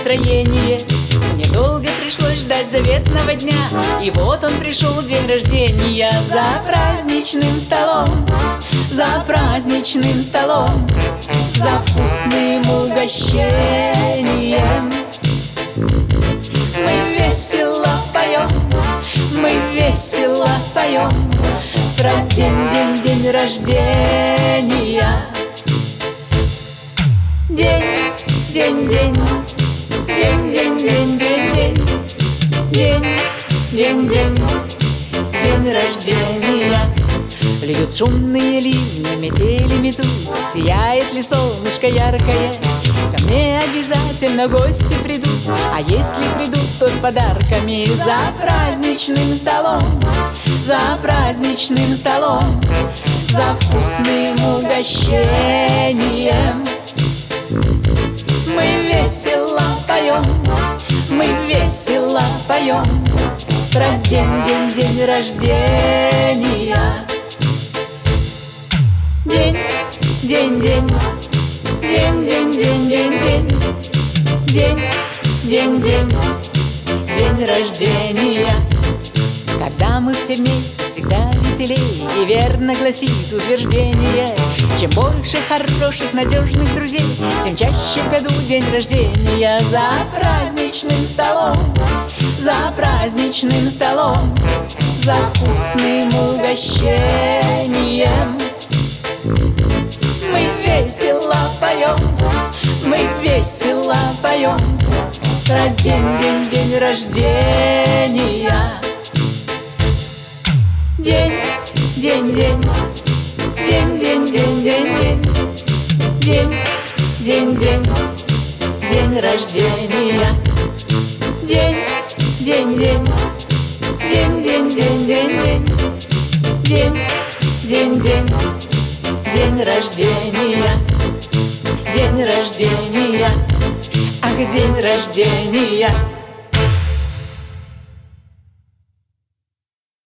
настроение. Недолго пришлось ждать заветного дня, и вот он пришел, день рождения. За праздничным столом, за праздничным столом, за вкусным угощением. Мы весело поем, мы весело поем про день рождения. День рождения. Льют шумные ливни, метели метут, сияет ли солнышко яркое. Ко мне обязательно гости придут, а если придут, то с подарками. За праздничным столом, за праздничным столом, за вкусным угощением. Мы весело поем, мы весело поем про день рождения. День рождения. Когда мы все вместе, всегда веселее, и верно гласит утверждение: чем больше хороших, надежных друзей, тем чаще в году день рождения. За праздничным столом, за праздничным столом, за вкусным угощением. Мы весело поем, мы весело поем про день рождения. День рождения. День рождения. День рождения. Ах, день рождения.